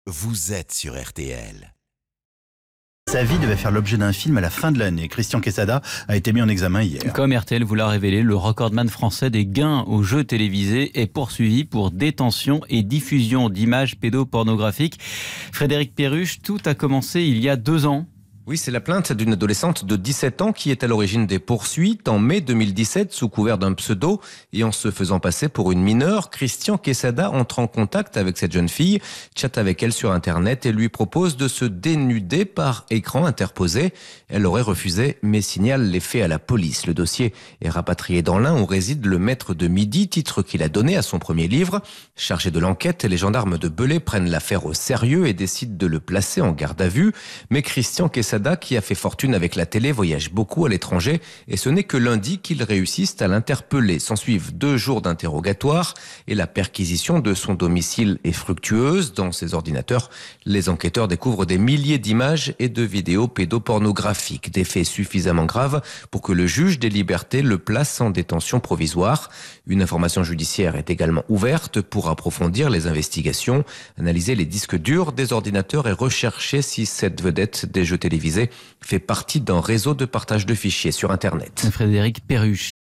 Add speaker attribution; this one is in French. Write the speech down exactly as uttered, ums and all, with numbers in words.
Speaker 1: vous êtes sur R T L.
Speaker 2: Sa vie devait faire l'objet d'un film à la fin de l'année. Christian Quesada a été mis en examen hier.
Speaker 3: Comme R T L vous l'a révélé, le recordman français des gains aux jeux télévisés est poursuivi pour détention et diffusion d'images pédopornographiques. Frédéric Perruche, tout a commencé il y a deux ans.
Speaker 4: Oui, c'est la plainte d'une adolescente de dix-sept ans qui est à l'origine des poursuites. En mai deux mille dix-sept, sous couvert d'un pseudo et en se faisant passer pour une mineure, Christian Quesada entre en contact avec cette jeune fille, chatte avec elle sur Internet et lui propose de se dénuder par écran interposé. Elle aurait refusé, mais signale les faits à la police. Le dossier est rapatrié dans l'Ain où réside le maître de Midi, titre qu'il a donné à son premier livre. Chargé de l'enquête, les gendarmes de Belay prennent l'affaire au sérieux et décident de le placer en garde à vue. Mais Christian Quesada, qui a fait fortune avec la télé, voyage beaucoup à l'étranger et ce n'est que lundi qu'ils réussissent à l'interpeller. S'ensuivent deux jours d'interrogatoire et la perquisition de son domicile est fructueuse. Dans ses ordinateurs, les enquêteurs découvrent des milliers d'images et de vidéos pédopornographiques. Des faits suffisamment graves pour que le juge des libertés le place en détention provisoire. Une information judiciaire est également ouverte pour approfondir les investigations, analyser les disques durs des ordinateurs et rechercher si cette vedette des jeux télévisés fait partie d'un réseau de partage de fichiers sur Internet.
Speaker 3: Frédéric Perruche.